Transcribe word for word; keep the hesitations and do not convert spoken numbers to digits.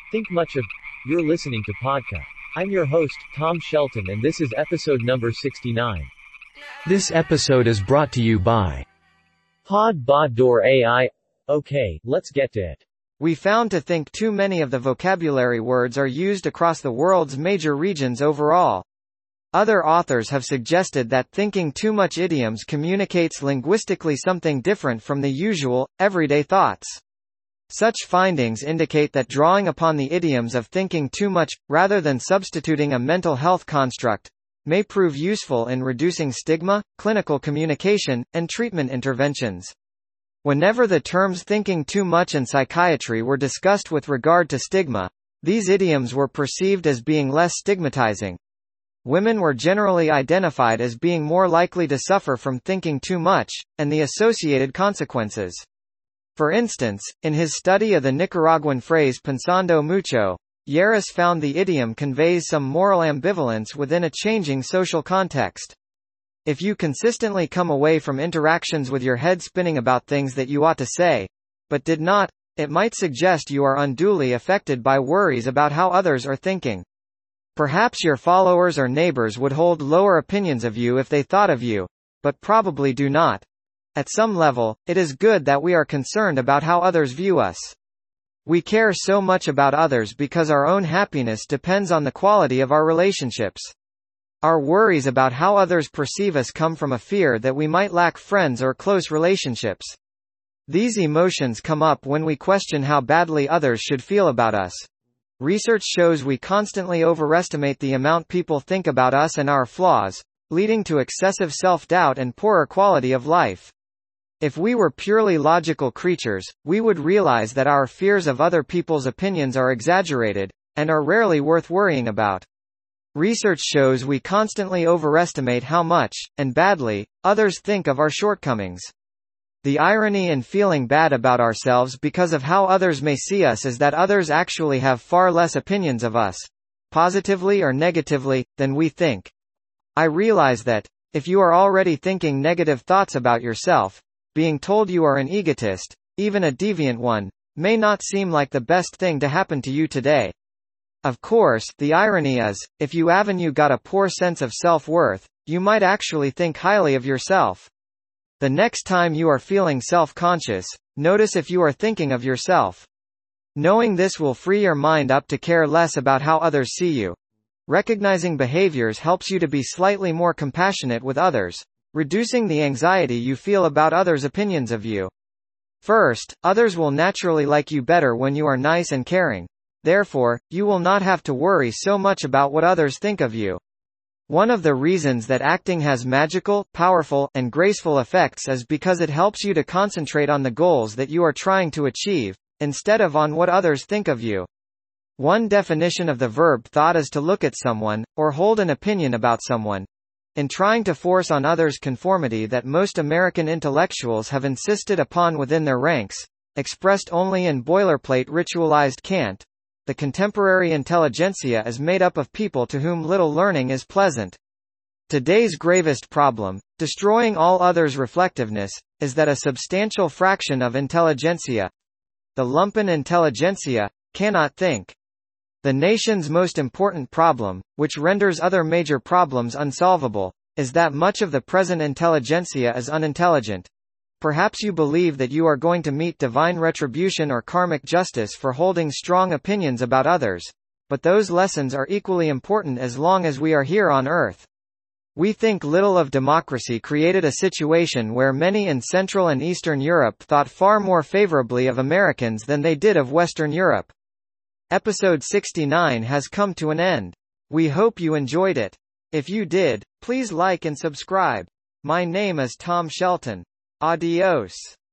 Think much of. You're listening to Podcast. I'm your host, Tom Shelton, and this is episode number sixty-nine. This episode is brought to you by Pod Ba Door A I. Okay, let's get to it. We found to think too many of the vocabulary words are used across the world's major regions overall. Other authors have suggested that thinking too much idioms communicates linguistically something different from the usual, everyday thoughts. Such findings indicate that drawing upon the idioms of thinking too much, rather than substituting a mental health construct, may prove useful in reducing stigma, clinical communication, and treatment interventions. Whenever the terms thinking too much and psychiatry were discussed with regard to stigma, these idioms were perceived as being less stigmatizing. Women were generally identified as being more likely to suffer from thinking too much, and the associated consequences. For instance, in his study of the Nicaraguan phrase pensando mucho, Lleras found the idiom conveys some moral ambivalence within a changing social context. If you consistently come away from interactions with your head spinning about things that you ought to say, but did not, it might suggest you are unduly affected by worries about how others are thinking. Perhaps your followers or neighbors would hold lower opinions of you if they thought of you, but probably do not. At some level, it is good that we are concerned about how others view us. We care so much about others because our own happiness depends on the quality of our relationships. Our worries about how others perceive us come from a fear that we might lack friends or close relationships. These emotions come up when we question how badly others should feel about us. Research shows we constantly overestimate the amount people think about us and our flaws, leading to excessive self-doubt and poorer quality of life. If we were purely logical creatures, we would realize that our fears of other people's opinions are exaggerated, and are rarely worth worrying about. Research shows we constantly overestimate how much, and badly, others think of our shortcomings. The irony in feeling bad about ourselves because of how others may see us is that others actually have far less opinions of us, positively or negatively, than we think. I realize that, if you are already thinking negative thoughts about yourself, being told you are an egotist, even a deviant one, may not seem like the best thing to happen to you today. Of course, the irony is, if you haven't got a poor sense of self-worth, you might actually think highly of yourself. The next time you are feeling self-conscious, notice if you are thinking of yourself. Knowing this will free your mind up to care less about how others see you. Recognizing behaviors helps you to be slightly more compassionate with others, reducing the anxiety you feel about others' opinions of you. First, others will naturally like you better when you are nice and caring. Therefore, you will not have to worry so much about what others think of you. One of the reasons that acting has magical, powerful, and graceful effects is because it helps you to concentrate on the goals that you are trying to achieve, instead of on what others think of you. One definition of the verb thought is to look at someone, or hold an opinion about someone. In trying to force on others conformity that most American intellectuals have insisted upon within their ranks, expressed only in boilerplate ritualized cant, the contemporary intelligentsia is made up of people to whom little learning is pleasant. Today's gravest problem, destroying all others' reflectiveness, is that a substantial fraction of intelligentsia, the lumpen intelligentsia, cannot think. The nation's most important problem, which renders other major problems unsolvable, is that much of the present intelligentsia is unintelligent. Perhaps you believe that you are going to meet divine retribution or karmic justice for holding strong opinions about others, but those lessons are equally important as long as we are here on Earth. We think little of democracy created a situation where many in Central and Eastern Europe thought far more favorably of Americans than they did of Western Europe. Episode sixty-nine has come to an end. We hope you enjoyed it. If you did, please like and subscribe. My name is Tom Shelton. Adios.